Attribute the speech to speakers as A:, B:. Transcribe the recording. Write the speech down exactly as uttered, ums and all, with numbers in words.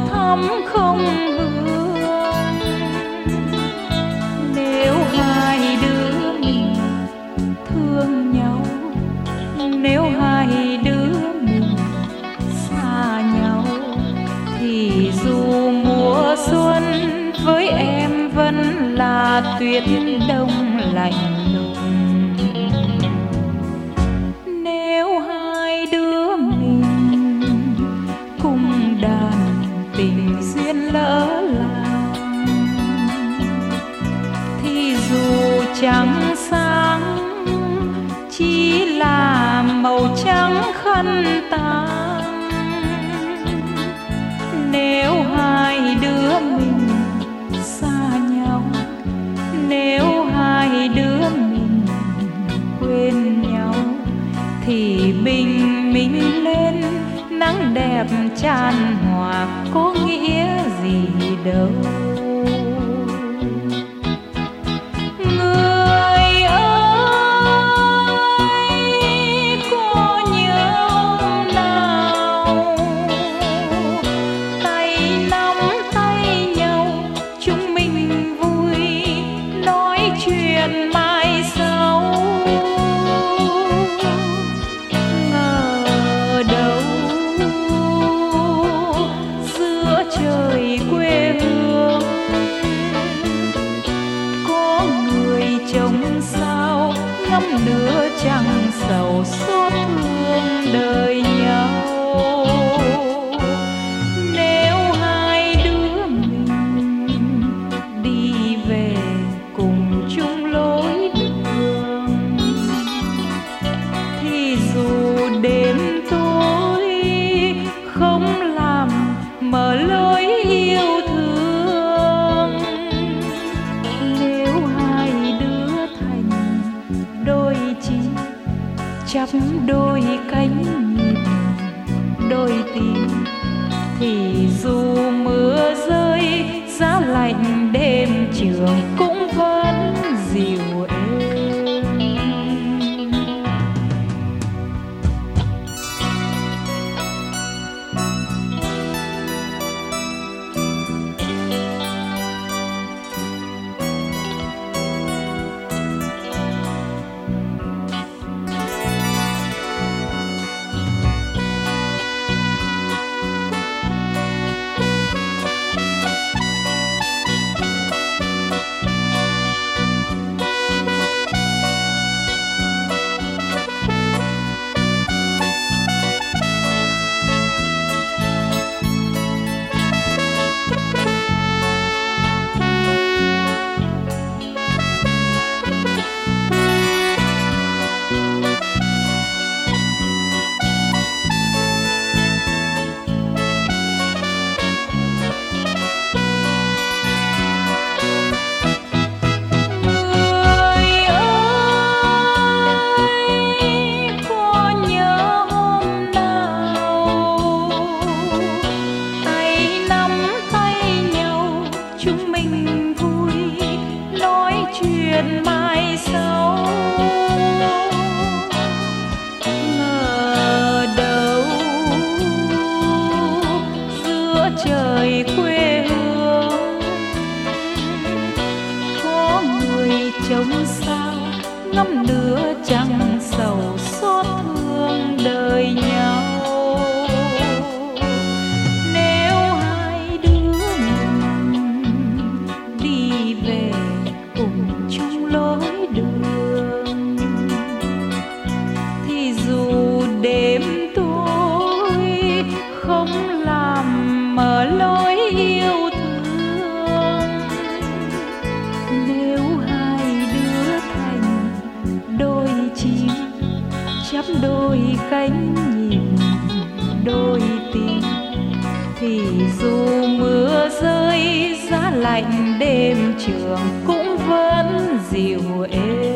A: thắm không hương. Nếu hai đứa mình thương nhau, nếu hai đứa mình xa nhau, thì dù mùa xuân với em vẫn là tuyết đông lạnh lùng. Nếu hai đứa mình cùng đàn tình duyên lỡ làng, thì dù trắng sáng chỉ là màu trắng khăn tang. Nếu hai đứa mình xa nhau, nếu hai đứa mình quên nhau, thì bình minh lên nắng đẹp tràn hòa có nghĩa gì đâu. Người ơi, có nhớ hôm nào tay nắm tay nhau chúng mình vui nói chuyện mai sau. Ngờ đâu giữa trời quê hương có người trông sao ngắm lửa trăng sầu xót thương đời nhau. Nếu hai đứa mình đi về cùng chung lối đường, thì dù đêm tối không làm mở lối yêu thương. Nếu hai đứa thành đôi chim chắp đôi cánh nhịp đôi tim, thì dù mưa rơi giá lạnh đêm trường cũng vẫn dịu êm. Chuyện mai sau. Ngờ đâu giữa trời quê hương có người trông sao ngắm lửa trăng sầu xót thương đời nhau. Nếu hai đứa mình đi về cùng chung lối đường, thì dù đêm tối không làm mở lối yêu thương. Nếu hai đứa thành đôi chim chắp đôi cánh nhìn đôi tim, thì dù mưa rơi giá lạnh đêm trường cũng vẫn dịu êm.